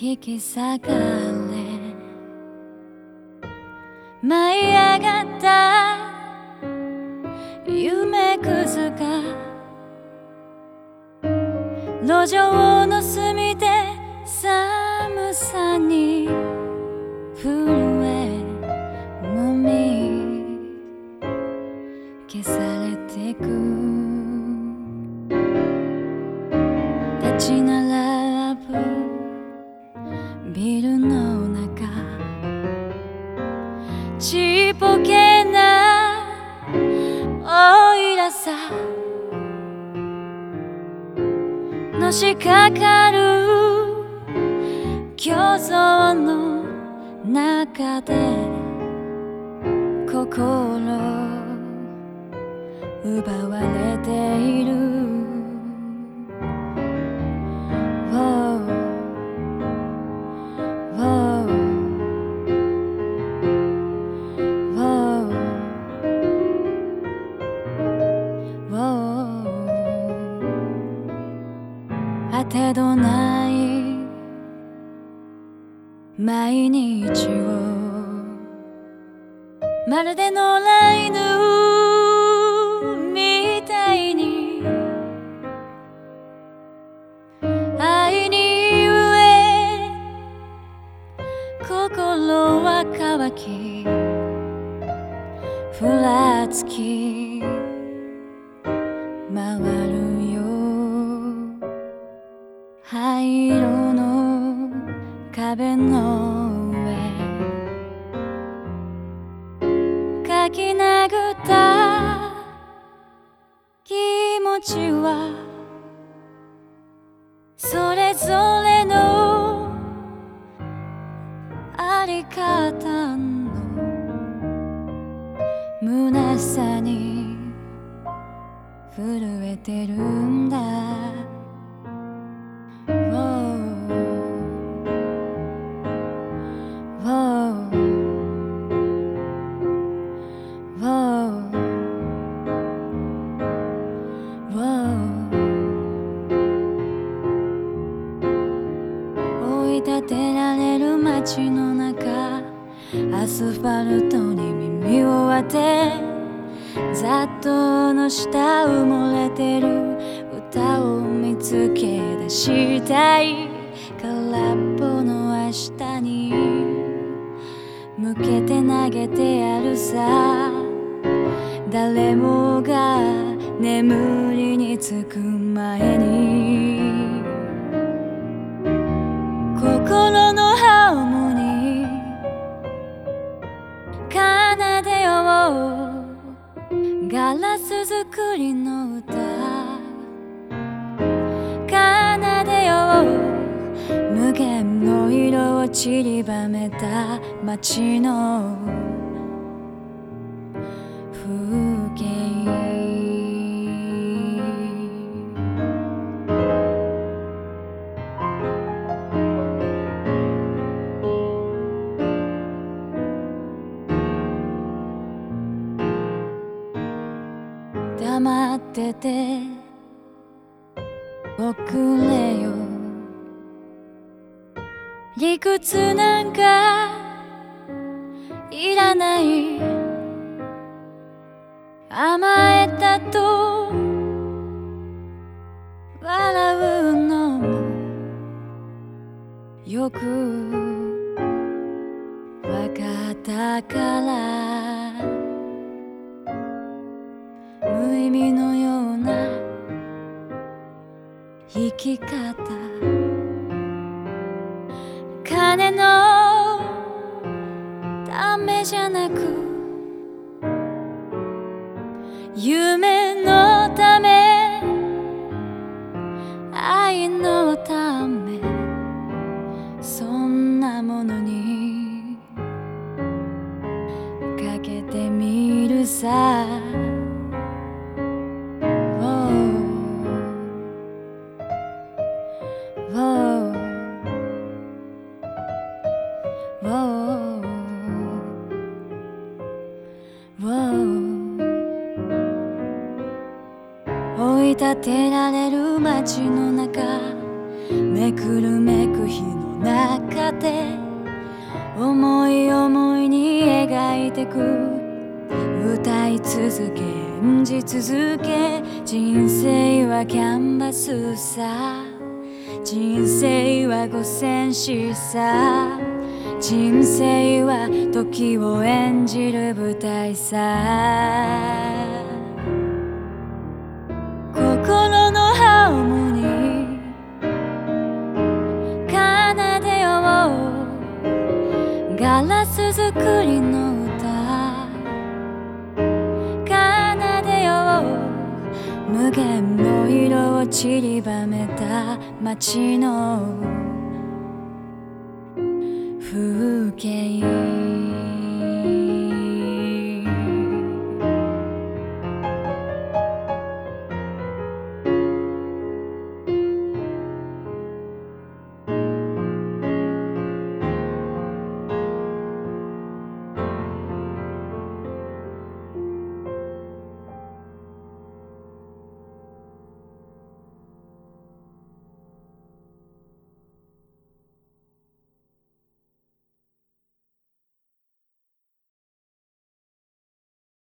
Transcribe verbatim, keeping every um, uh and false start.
引き裂かれ舞い上がった夢くずが路上の隅で寒さに震えもみ消されてく立ち並ぶビルの中ちっぽけなおいらさのしかかる競争の中で心奪われている当てどない毎日をまるで野良犬みたいに愛に飢え心は乾きふらつき回るよ灰色の壁の上書き殴った気持ちはそれぞれのあり方の虚さに震えてるんだ追い立てられる街の中アスファルトに耳を当て雑踏の下埋もれてる歌を見つけ出したい空っぽの明日に向けて投げてやるさ誰もが眠りにつく前に心のハーモニー奏でようガラス作りの歌奏でよう無限の色を散りばめた街の風景黙ってておくれよ理屈なんかいらない甘えたと笑うのもよくわかったから無意味のような生き方金のためじゃなく夢のため愛のためそんなものにかけてみるさ追い立てられる街の中めくるめく日の中で思い思いに描いてく歌い続け演じ続け人生はキャンバスさ人生は五線紙さ人生は時を演じる舞台さ心のハーモニー奏でようガラス作りの歌奏でよう無限の色を散りばめた街の風景